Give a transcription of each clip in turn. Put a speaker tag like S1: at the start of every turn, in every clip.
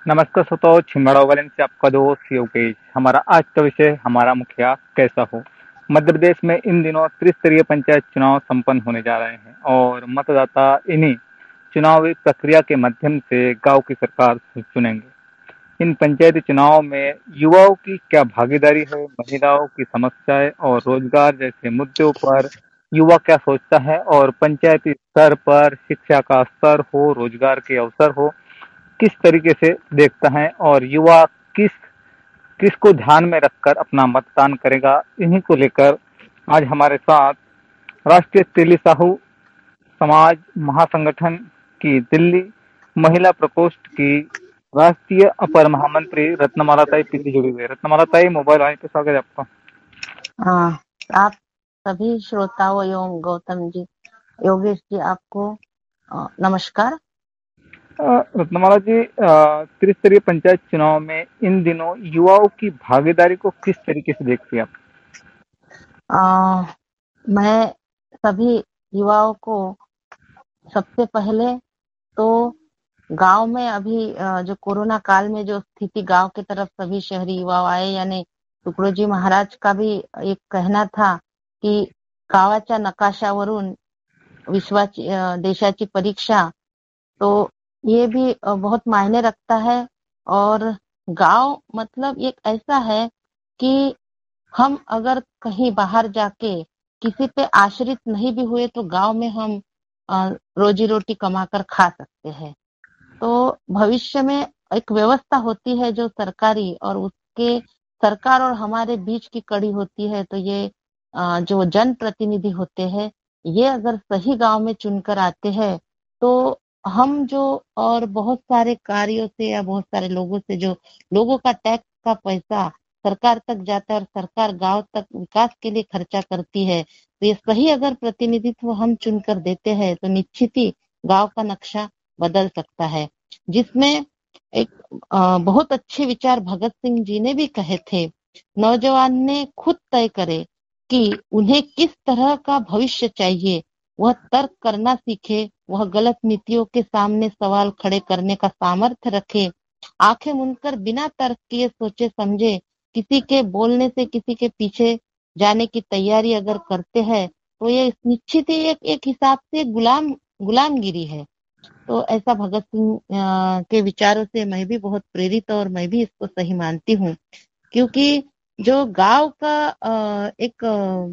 S1: नमस्कार श्रोताओ, छिंदवाड़ा वाले से आपका दोस्त योगेश। हमारा आज का विषय हमारा मुखिया कैसा हो। मध्य प्रदेश में इन दिनों त्रिस्तरीय पंचायत चुनाव संपन्न होने जा रहे हैं और मतदाता इन्हीं चुनावी प्रक्रिया के माध्यम से गांव की सरकार चुनेंगे। इन पंचायती चुनाव में युवाओं की क्या भागीदारी है, महिलाओं की समस्याएं और रोजगार जैसे मुद्दों पर युवा क्या सोचता है, और पंचायती स्तर पर शिक्षा का स्तर हो, रोजगार के अवसर हो, किस तरीके से देखता है और युवा किस किसको ध्यान में रखकर अपना मतदान करेगा, इन्हीं को लेकर आज हमारे साथ राष्ट्रीय तेली साहू समाज महासंगठन की दिल्ली महिला प्रकोष्ठ की राष्ट्रीय अपर महामंत्री रत्नमाला ताई पीछे जुड़ी हुई है। रत्नमाला ताई, मोबाइल आने पे स्वागत है आपका।
S2: हाँ, आप सभी श्रोताओं एवं गौतम जी, योगेश जी, आपको नमस्कार।
S1: रत्नमाला जी, त्रिस्तरीय पंचायत चुनाव में इन दिनों युवाओं की भागीदारी को किस तरीके से देखती है आप?
S2: मैं सभी युवाओं को सबसे पहले तो गांव में अभी जो कोरोना काल में जो स्थिति गांव की तरफ सभी शहरी युवा आए, यानी तुकडोजी महाराज का भी एक कहना था कि गावाच्या नकाशावरून विश्वाची देशाची परीक्षा, तो ये भी बहुत मायने रखता है। और गांव मतलब एक ऐसा है कि हम अगर कहीं बाहर जाके किसी पे आश्रित नहीं भी हुए तो गांव में हम रोजी रोटी कमाकर खा सकते हैं। तो भविष्य में एक व्यवस्था होती है जो सरकारी, और उसके सरकार और हमारे बीच की कड़ी होती है। तो ये जो जनप्रतिनिधि होते हैं, ये अगर सही गांव में चुनकर आते हैं तो हम जो और बहुत सारे कार्यों से या बहुत सारे लोगों से जो लोगों का टैक्स का पैसा सरकार तक जाता है और सरकार गांव तक विकास के लिए खर्चा करती है, तो ये सही अगर प्रतिनिधित्व हम चुनकर देते हैं तो निश्चित ही गांव का नक्शा बदल सकता है। जिसमें एक बहुत अच्छे विचार भगत सिंह जी ने भी कहे थे, नौजवान ने खुद तय करे कि उन्हें किस तरह का भविष्य चाहिए, वह तर्क करना सीखे, वह गलत नीतियों के सामने सवाल खड़े करने का सामर्थ्य रखे, आंखें मूंदकर बिना तर्क किए सोचे समझे, किसी के बोलने से किसी के पीछे जाने की तैयारी अगर करते हैं तो ये निश्चित ही एक हिसाब से गुलामगिरी है। तो ऐसा भगत सिंह के विचारों से मैं भी बहुत प्रेरित और मैं भी इसको सही मानती हूँ। क्योंकि जो गांव का एक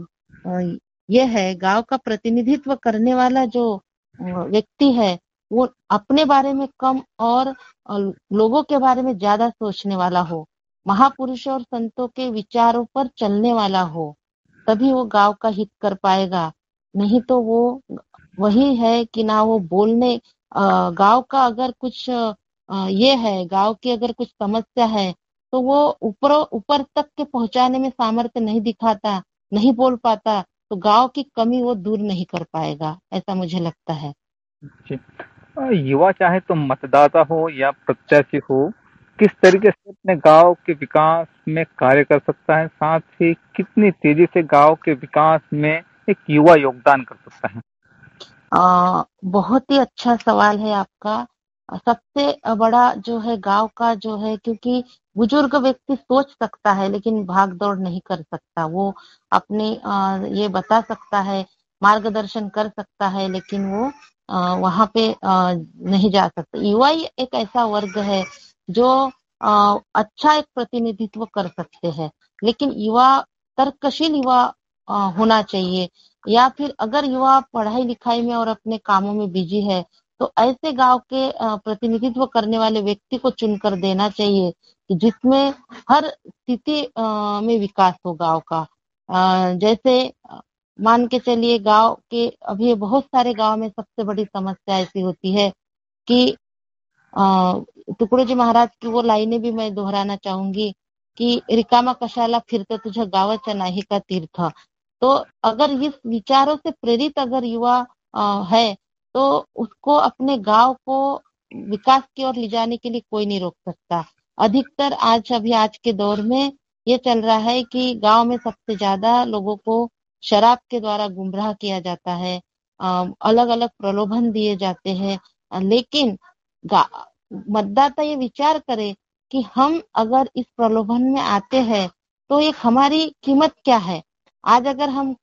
S2: ये है, गांव का प्रतिनिधित्व करने वाला जो व्यक्ति है, वो अपने बारे में कम और लोगों के बारे में ज्यादा सोचने वाला हो, महापुरुषों और संतों के विचारों पर चलने वाला हो, तभी वो गांव का हित कर पाएगा। नहीं तो वो वही है कि ना वो बोलने गांव का अगर कुछ ये है, गांव की अगर कुछ समस्या है तो वो ऊपर ऊपर तक के पहुंचाने में सामर्थ्य नहीं दिखाता, नहीं बोल पाता, तो गांव की कमी वो दूर नहीं कर पाएगा, ऐसा मुझे लगता है।
S1: जी। युवा चाहे तो मतदाता हो या प्रत्याशी हो, किस तरीके से अपने गांव के विकास में कार्य कर सकता है, साथ ही कितनी तेजी से गांव के विकास में एक युवा योगदान कर सकता है?
S2: बहुत ही अच्छा सवाल है आपका। सबसे बड़ा जो है गांव का जो है, क्योंकि बुजुर्ग व्यक्ति सोच सकता है लेकिन भाग दौड़ नहीं कर सकता। वो अपने ये बता सकता है, मार्गदर्शन कर सकता है, लेकिन वो वहां पे नहीं जा सकता। युवा ही एक ऐसा वर्ग है जो अच्छा एक प्रतिनिधित्व कर सकते हैं, लेकिन युवा तर्कशील युवा होना चाहिए। या फिर अगर युवा पढ़ाई लिखाई में और अपने कामों में बिजी है तो ऐसे गांव के प्रतिनिधित्व करने वाले व्यक्ति को चुनकर देना चाहिए कि जिसमें हर स्थिति में विकास हो गांव का। जैसे मान के चलिए, गांव के अभी बहुत सारे गांव में सबसे बड़ी समस्या ऐसी होती है कि तुकडोजी महाराज की वो लाइनें भी मैं दोहराना चाहूंगी कि रिकामा कशाला फिरतं तुझ्या गावाच्या नाही का तीर्थ। तो अगर इस विचारों से प्रेरित अगर युवा है तो उसको अपने गांव को विकास की ओर ले जाने के लिए कोई नहीं रोक सकता। अधिकतर आज के दौर में ये चल रहा है कि गांव में सबसे ज्यादा लोगों को शराब के द्वारा गुमराह किया जाता है, अलग अलग प्रलोभन दिए जाते हैं। लेकिन मतदाता ये विचार करे कि हम अगर इस प्रलोभन में आते हैं तो एक हमारी कीमत क्या है। आज अगर हम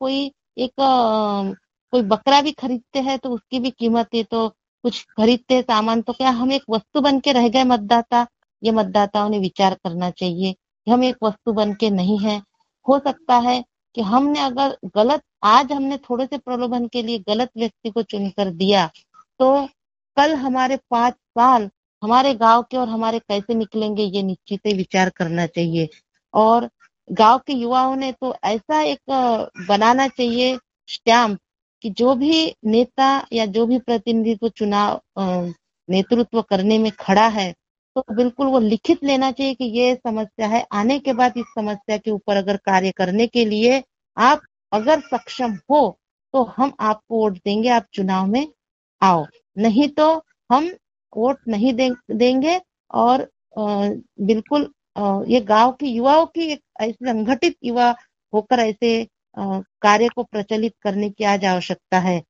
S2: कोई बकरा भी खरीदते हैं तो उसकी भी कीमत है, तो कुछ खरीदते हैं सामान तो क्या हम एक वस्तु बन के रह गए मतदाता। ये मतदाताओं ने विचार करना चाहिए कि हम एक वस्तु बन के नहीं है। हो सकता है कि हमने अगर आज हमने थोड़े से प्रलोभन के लिए गलत व्यक्ति को चुनकर दिया तो कल हमारे 5 साल हमारे गांव के और हमारे कैसे निकलेंगे, ये निश्चित ही विचार करना चाहिए। और गांव के युवाओं ने तो ऐसा एक बनाना चाहिए स्टैम्प कि जो भी नेता या जो भी प्रतिनिधित्व चुनाव नेतृत्व करने में खड़ा है तो बिल्कुल वो लिखित लेना चाहिए कि ये समस्या है, आने के बाद इस समस्या के ऊपर अगर कार्य करने के लिए आप अगर सक्षम हो तो हम आपको वोट देंगे, आप चुनाव में आओ, नहीं तो हम वोट नहीं देंगे। और बिल्कुल ये गांव के युवाओं की एक ऐसे संगठित युवा होकर ऐसे कार्य को प्रचलित करने की आज आवश्यकता है।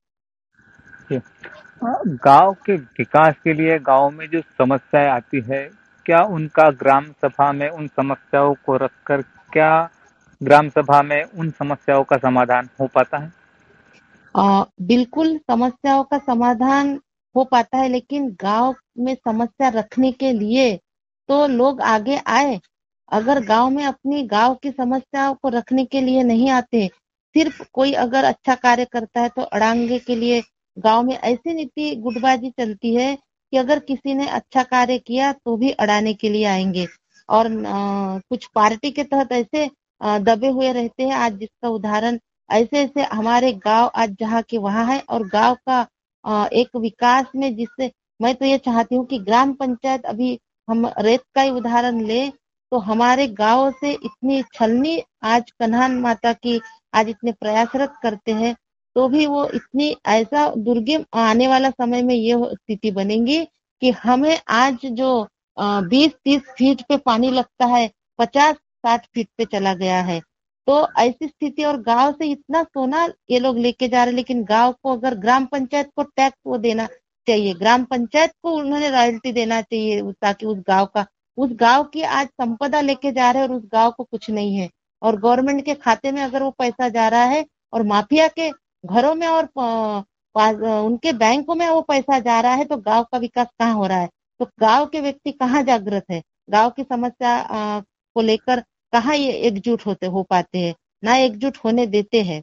S1: गांव के विकास के लिए गांव में जो समस्याएं आती है, क्या उनका ग्राम सभा में उन समस्याओं को रखकर क्या ग्राम सभा में उन समस्याओं का समाधान हो पाता है?
S2: बिल्कुल समस्याओं का समाधान हो पाता है, लेकिन गांव में समस्या रखने के लिए तो लोग आगे आए। अगर गांव में अपनी गांव की समस्याओं को रखने के लिए नहीं आते, सिर्फ कोई अगर अच्छा कार्य करता है तो अड़ांगे के लिए गांव में ऐसी नीति गुटबाजी चलती है कि अगर किसी ने अच्छा कार्य किया तो भी अड़ाने के लिए आएंगे। और कुछ पार्टी के तहत ऐसे दबे हुए रहते हैं। आज जिसका उदाहरण ऐसे ऐसे हमारे गांव आज जहाँ के वहाँ है। और गांव का एक विकास में जिससे मैं तो ये चाहती हूँ कि ग्राम पंचायत, अभी हम रेत का ही उदाहरण ले तो हमारे गांव से इतनी छलनी आज कन्हान माता की आज इतने प्रयासरत करते हैं तो भी वो इतनी ऐसा दुर्गम आने वाला समय में ये स्थिति बनेगी कि हमें आज जो 20-30 फीट पे पानी लगता है 50-60 फीट पे चला गया है। तो ऐसी स्थिति, और गांव से इतना सोना ये लोग लेके जा रहे, लेकिन गांव को अगर ग्राम पंचायत को टैक्स वो देना चाहिए, ग्राम पंचायत को उन्होंने रॉयल्टी देना चाहिए ताकि उस गांव की आज संपदा लेके जा रहे हैं और उस गांव को कुछ नहीं है। और गवर्नमेंट के खाते में अगर वो पैसा जा रहा है और माफिया के घरों में और उनके बैंकों में वो पैसा जा रहा है तो गांव का विकास कहाँ हो रहा है। तो गांव के व्यक्ति कहाँ जागृत है, गांव की समस्या को लेकर कहाँ ये एकजुट हो पाते हैं, ना एकजुट होने देते हैं।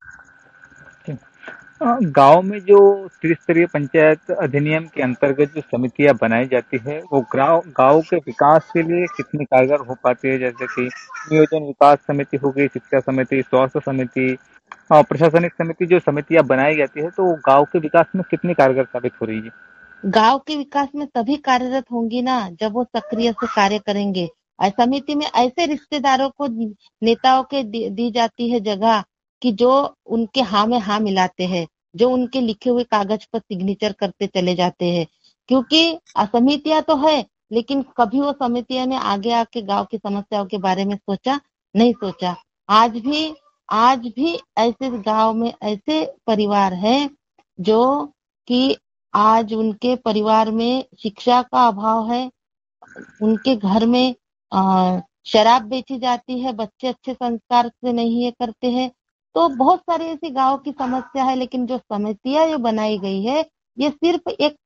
S1: गांव में जो त्रिस्तरीय पंचायत अधिनियम के अंतर्गत जो समितियां बनाई जाती है वो गांव गांव के विकास के लिए कितनी कारगर हो पाती है? जैसे कि नियोजन विकास समिति हो गई, शिक्षा समिति, स्वास्थ्य समिति और प्रशासनिक समिति, जो समितियां बनाई जाती है तो वो गांव के विकास में कितनी कारगर साबित हो रही है?
S2: गांव के विकास में तभी कार्यरत होंगी ना जब वो सक्रिय से कार्य करेंगे। समिति में ऐसे रिश्तेदारों को नेताओं के दी जाती है जगह कि जो उनके हाँ में हाँ मिलाते हैं, जो उनके लिखे हुए कागज पर सिग्नेचर करते चले जाते हैं। क्योंकि समितियां तो है लेकिन कभी वो समितियों ने आगे आके गांव की समस्याओं के बारे में नहीं सोचा। आज भी ऐसे गांव में ऐसे परिवार हैं जो कि आज उनके परिवार में शिक्षा का अभाव है, उनके घर में शराब बेची जाती है, बच्चे अच्छे संस्कार से नहीं ये करते हैं। तो बहुत सारी ऐसी गांव की समस्या है, लेकिन जो समितियां जो बनाई गई है ये सिर्फ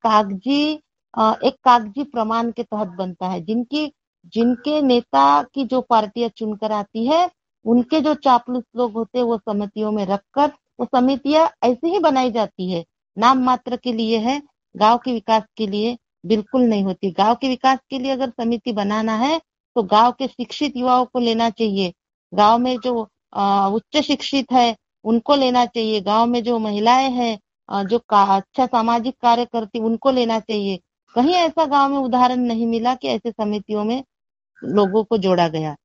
S2: एक कागजी प्रमाण के तहत बनता है। जिनके नेता की जो पार्टियां चुनकर आती है उनके जो चापलूस लोग होते हैं वो समितियों में रखकर वो समितियां ऐसे ही बनाई जाती है, नाम मात्र के लिए है, गांव के विकास के लिए बिल्कुल नहीं होती। गांव के विकास के लिए अगर समिति बनाना है तो गांव के शिक्षित युवाओं को लेना चाहिए, गांव में जो उच्च शिक्षित है उनको लेना चाहिए, गांव में जो महिलाएं हैं जो अच्छा सामाजिक कार्य करती उनको लेना चाहिए। कहीं ऐसा गांव में उदाहरण नहीं मिला कि ऐसे समितियों में लोगों को जोड़ा गया।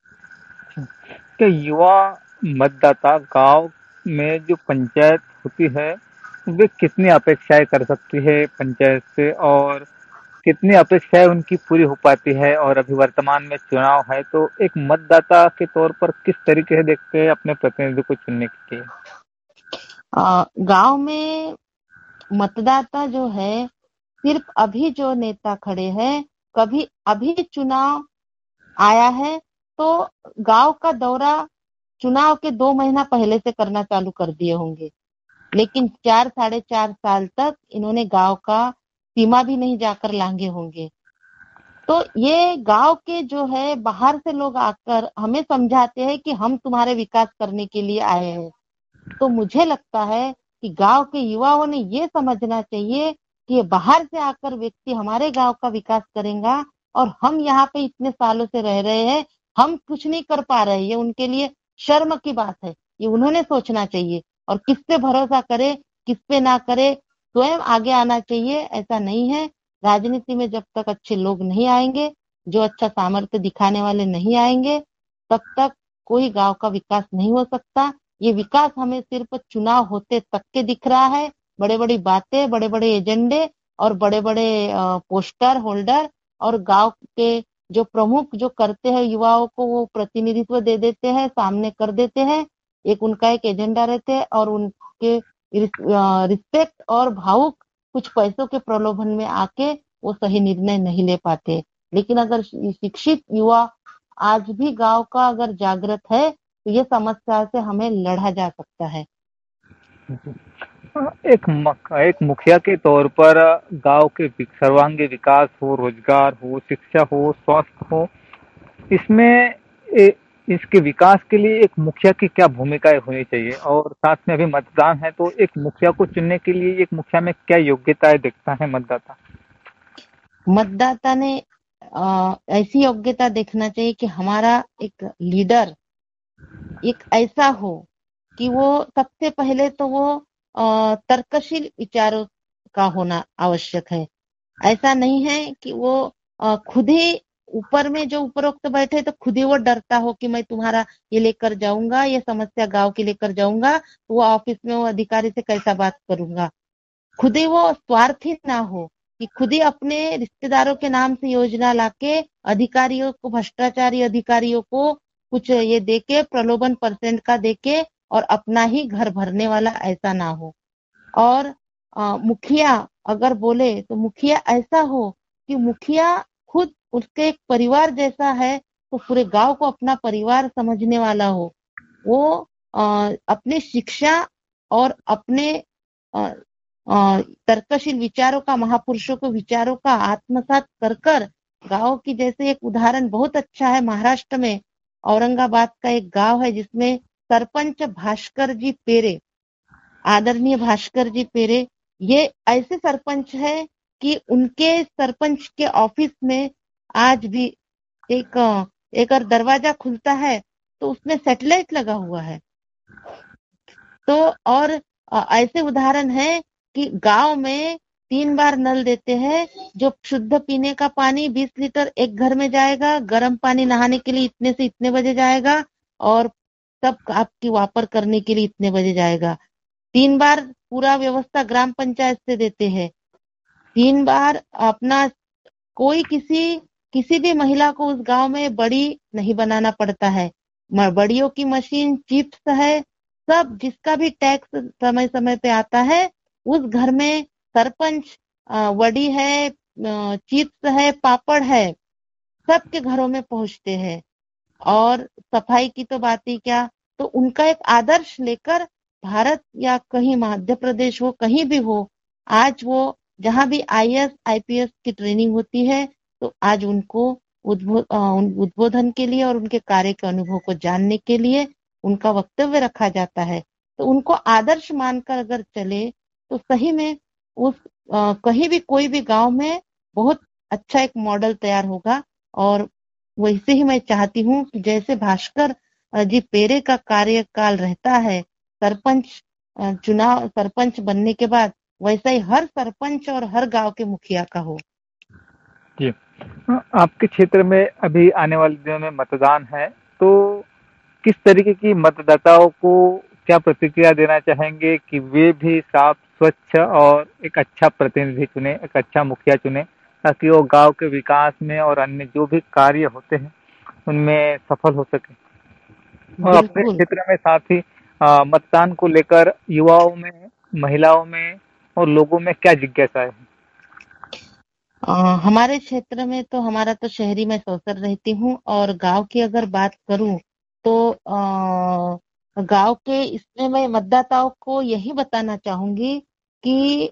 S1: कि युवा मतदाता गांव में जो पंचायत होती है वे कितनी अपेक्षाएं कर सकती है पंचायत से, और कितनी अपेक्षाएं उनकी पूरी हो पाती है? और अभी वर्तमान में चुनाव है तो एक मतदाता के तौर पर किस तरीके से देखते हैं अपने प्रतिनिधि को चुनने के लिए?
S2: गांव में मतदाता जो है सिर्फ अभी जो नेता खड़े हैं, कभी अभी चुनाव आया है तो गांव का दौरा चुनाव के 2 महीना पहले से करना चालू कर दिए होंगे, लेकिन 4 साढ़े 4 साल तक इन्होंने गांव का सीमा भी नहीं जाकर लांघे होंगे। तो ये गांव के जो है बाहर से लोग आकर हमें समझाते हैं कि हम तुम्हारे विकास करने के लिए आए हैं। तो मुझे लगता है कि गांव के युवाओं ने ये समझना चाहिए कि ये बाहर से आकर व्यक्ति हमारे गांव का विकास करेगा और हम यहाँ पे इतने सालों से रह रहे हैं, हम कुछ नहीं कर पा रहे, ये उनके लिए शर्म की बात है। ये उन्होंने सोचना चाहिए और किस पे भरोसा करे किस पे ना करे, स्वयं आगे आना चाहिए। ऐसा नहीं है, राजनीति में जब तक अच्छे लोग नहीं आएंगे, जो अच्छा सामर्थ्य दिखाने वाले नहीं आएंगे, तब तक कोई गांव का विकास नहीं हो सकता। ये विकास हमें सिर्फ चुनाव होते तक के दिख रहा है, बड़े बड़ी बातें, बड़े बड़े एजेंडे और बड़े बड़े पोस्टर होल्डर और गांव के जो प्रमुख जो करते हैं युवाओं को वो प्रतिनिधित्व दे देते हैं, सामने कर देते हैं, एक उनका एक एजेंडा रहते हैं और उनके रिस्पेक्ट और भावुक कुछ पैसों के प्रलोभन में आके वो सही निर्णय नहीं ले पाते। लेकिन अगर शिक्षित युवा आज भी गांव का अगर जागृत है तो ये समस्या से हमें लड़ा जा सकता है।
S1: एक मुखिया के तौर पर गांव के सर्वांगीण विकास हो, रोजगार हो, शिक्षा हो, स्वास्थ्य हो, इसमें इसके विकास के लिए एक मुखिया की क्या भूमिकाएं होनी चाहिए? और साथ में अभी मतदान है तो एक मुखिया को चुनने के लिए एक मुखिया में क्या योग्यताएं देखता है मतदाता?
S2: मतदाता ने ऐसी योग्यता देखना चाहिए कि हमारा एक लीडर एक ऐसा हो कि वो सबसे पहले तो वो तर्कशील विचारों का होना आवश्यक है। ऐसा नहीं है कि वो खुद ही ऊपर में जो उपरोक्त बैठे तो खुद ही वो डरता हो कि मैं तुम्हारा ये लेकर जाऊंगा, ये समस्या गांव की लेकर जाऊंगा, तो वो ऑफिस में वो अधिकारी से कैसा बात करूंगा। खुद ही वो स्वार्थी ना हो कि खुद ही अपने रिश्तेदारों के नाम से योजना लाके अधिकारियों को, भ्रष्टाचारी अधिकारियों को कुछ ये देके प्रलोभन परसेंट का देके और अपना ही घर भरने वाला ऐसा ना हो। और मुखिया अगर बोले तो मुखिया ऐसा हो कि मुखिया खुद उसके एक परिवार जैसा है, तो पूरे गांव को अपना परिवार समझने वाला हो। वो अपनी शिक्षा और अपने तर्कशील विचारों का, महापुरुषों के विचारों का आत्मसात कर गांव की, जैसे एक उदाहरण बहुत अच्छा है महाराष्ट्र में, औरंगाबाद का एक गांव है जिसमें सरपंच भास्कर जी पेरे, आदरणीय भास्कर जी पेरे, ये ऐसे सरपंच है कि उनके सरपंच के ऑफिस में आज भी एक एक और दरवाजा खुलता है तो उसमें सैटेलाइट लगा हुआ है। तो और ऐसे उदाहरण है कि गांव में 3 बार नल देते हैं, जो शुद्ध पीने का पानी 20 लीटर एक घर में जाएगा, गर्म पानी नहाने के लिए इतने से इतने बजे जाएगा और सब आपकी वापर करने के लिए इतने बजे जाएगा। 3 बार पूरा व्यवस्था ग्राम पंचायत से देते हैं। 3 बार अपना कोई किसी भी महिला को उस गांव में बड़ी नहीं बनाना पड़ता है। बड़ियों की मशीन, चिप्स है, सब जिसका भी टैक्स समय समय पे आता है उस घर में सरपंच वड़ी है, चिप्स है, पापड़ है, सबके घरों में पहुंचते हैं। और सफाई की तो बात ही क्या। तो उनका एक आदर्श लेकर भारत या कहीं मध्य प्रदेश हो, कहीं भी हो, आज वो जहां भी आईएएस आईपीएस की ट्रेनिंग होती है तो आज उनको उद्बोधन के लिए और उनके कार्य के अनुभव को जानने के लिए उनका वक्तव्य रखा जाता है। तो उनको आदर्श मानकर अगर चले तो सही में उस कहीं भी कोई भी गांव में बहुत अच्छा एक मॉडल तैयार होगा। और वैसे ही मैं चाहती हूँ कि जैसे भास्कर जी पेरे का कार्यकाल रहता है सरपंच चुनाव सरपंच बनने के बाद, वैसा ही हर सरपंच और हर गांव के मुखिया का हो।
S1: जी। आपके क्षेत्र में अभी आने वाले दिनों में मतदान है तो किस तरीके की मतदाताओं को क्या प्रतिक्रिया देना चाहेंगे कि वे भी साफ, स्वच्छ और एक अच्छा प्रतिनिधि चुने, एक अच्छा मुखिया चुने, ताकि वो गांव के विकास में और अन्य जो भी कार्य होते हैं उनमें सफल हो सके? और अपने
S2: बिल्कुल।
S1: क्षेत्र में साथ ही मतदान को लेकर युवाओं में, महिलाओं में और लोगों में क्या जिज्ञासा है?
S2: हमारे क्षेत्र में तो हमारा तो शहरी में सोचर रहती हूँ, और गांव की अगर बात करूं तो गांव के इसमें मैं मतदाताओं को यही बताना चाहूंगी कि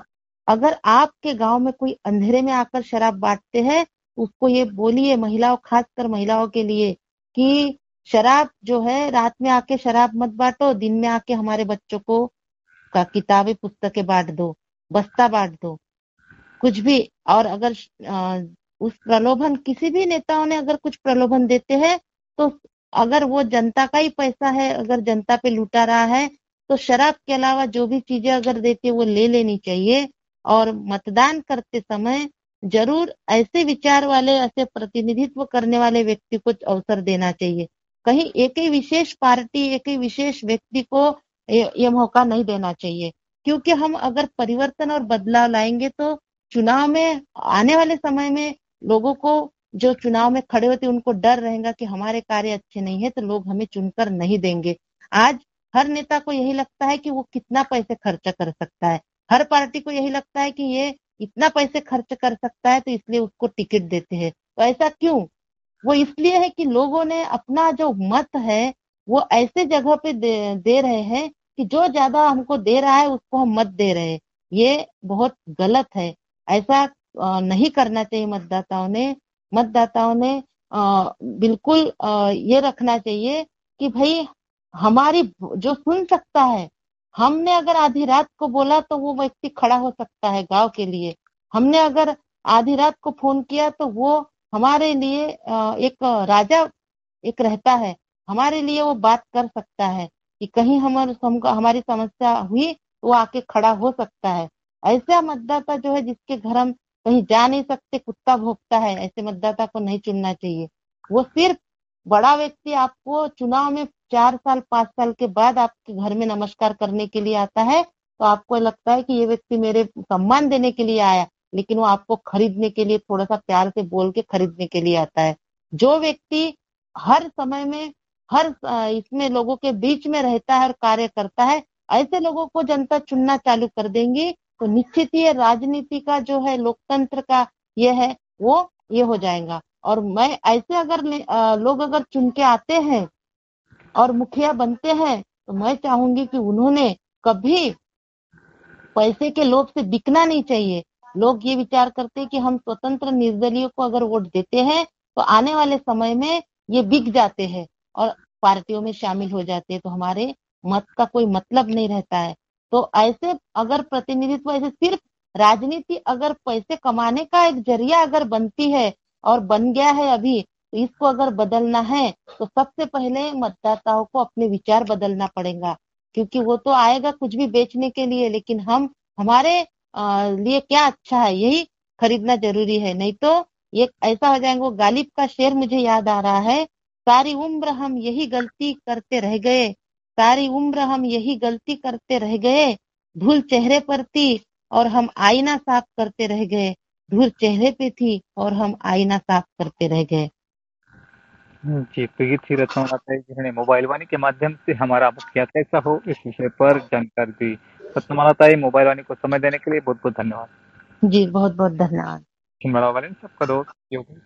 S2: अगर आपके गांव में कोई अंधेरे में आकर शराब बांटते हैं, उसको ये बोलिए, महिलाओं, खासकर महिलाओं के लिए, कि शराब जो है रात में आके शराब मत बांटो, दिन में आके हमारे बच्चों को का किताबें पुस्तकें बांट दो, बस्ता बांट दो, कुछ भी। और अगर उस प्रलोभन, किसी भी नेताओं ने अगर कुछ प्रलोभन देते हैं, तो अगर वो जनता का ही पैसा है, अगर जनता पे लूटा रहा है, तो शराब के अलावा जो भी चीजें अगर देते वो ले लेनी चाहिए। और मतदान करते समय जरूर ऐसे विचार वाले, ऐसे प्रतिनिधित्व करने वाले व्यक्ति को अवसर देना चाहिए। कहीं एक ही विशेष पार्टी, एक ही विशेष व्यक्ति को ये मौका नहीं देना चाहिए। क्योंकि हम अगर परिवर्तन और बदलाव लाएंगे तो चुनाव में, आने वाले समय में, लोगों को, जो चुनाव में खड़े होते उनको डर रहेगा कि हमारे कार्य अच्छे नहीं है तो लोग हमें चुनकर नहीं देंगे। आज हर नेता को यही लगता है कि वो कितना पैसे खर्च कर सकता है, हर पार्टी को यही लगता है कि ये इतना पैसे खर्च कर सकता है, तो इसलिए उसको टिकट देते हैं। तो ऐसा क्यों? वो इसलिए है कि लोगों ने अपना जो मत है वो ऐसे जगह पे दे रहे हैं कि जो ज्यादा हमको दे रहा है उसको हम मत दे रहे हैं। ये बहुत गलत है। ऐसा नहीं करना चाहिए। मतदाताओं ने बिल्कुल ये रखना चाहिए कि भाई, हमारी जो सुन सकता है, हमने अगर आधी रात को बोला तो वो व्यक्ति खड़ा हो सकता है गांव के लिए। हमने अगर आधी रात को फोन किया तो वो हमारे लिए एक राजा एक रहता है, हमारे लिए वो बात कर सकता है कि कहीं हमारी समस्या हुई तो वो आके खड़ा हो सकता है। ऐसा मतदाता जो है, जिसके घर हम कहीं जा नहीं सकते, कुत्ता भौंकता है, ऐसे मतदाता को नहीं चुनना चाहिए। वो सिर्फ, बड़ा व्यक्ति आपको चुनाव में 4 साल 5 साल के बाद आपके घर में नमस्कार करने के लिए आता है, तो आपको लगता है कि ये व्यक्ति मेरे सम्मान देने के लिए आया, लेकिन वो आपको खरीदने के लिए, थोड़ा सा प्यार से बोल के खरीदने के लिए आता है। जो व्यक्ति हर समय में, हर इसमें लोगों के बीच में रहता है और कार्य करता है, ऐसे लोगों को जनता चुनना चालू कर देंगी, तो निश्चित ही ये राजनीति का जो है, लोकतंत्र का ये है, वो ये हो जाएगा। और मैं ऐसे अगर लोग अगर चुन के आते हैं और मुखिया बनते हैं, तो मैं चाहूंगी कि उन्होंने कभी पैसे के लोभ से बिकना नहीं चाहिए। लोग ये विचार करते हैं कि हम स्वतंत्र निर्दलीय को अगर वोट देते हैं तो आने वाले समय में ये बिक जाते हैं और पार्टियों में शामिल हो जाते हैं, तो हमारे मत का कोई मतलब नहीं रहता है। तो ऐसे अगर प्रतिनिधित्व, ऐसे सिर्फ राजनीति अगर पैसे कमाने का एक जरिया अगर बनती है और बन गया है अभी, तो इसको अगर बदलना है तो सबसे पहले मतदाताओं को अपने विचार बदलना पड़ेगा। क्योंकि वो तो आएगा कुछ भी बेचने के लिए, लेकिन हम, हमारे लिए क्या अच्छा है यही खरीदना जरूरी है। नहीं तो ये ऐसा हो जाएगा। वो गालिब का शेर मुझे याद आ रहा है, सारी उम्र हम यही गलती करते रह गए, सारी उम्र हम यही गलती करते रह गए, धूल चेहरे पर थी और हम आईना साफ करते रह गए, धूल चेहरे पे थी और हम आईना साफ करते रह गए।
S1: जी, तो ये थी रत्नमाला ताई जिन्होंने मोबाइल वाणी के माध्यम से हमारा मुखिया कैसा हो इस विषय पर जानकारी दी। रत्नमाला ताई, मोबाइल वाणी को समय देने के लिए बहुत बहुत धन्यवाद।
S2: जी, बहुत बहुत धन्यवाद।
S1: छिंदवाड़ा वाले सबका दोस्त योगेश।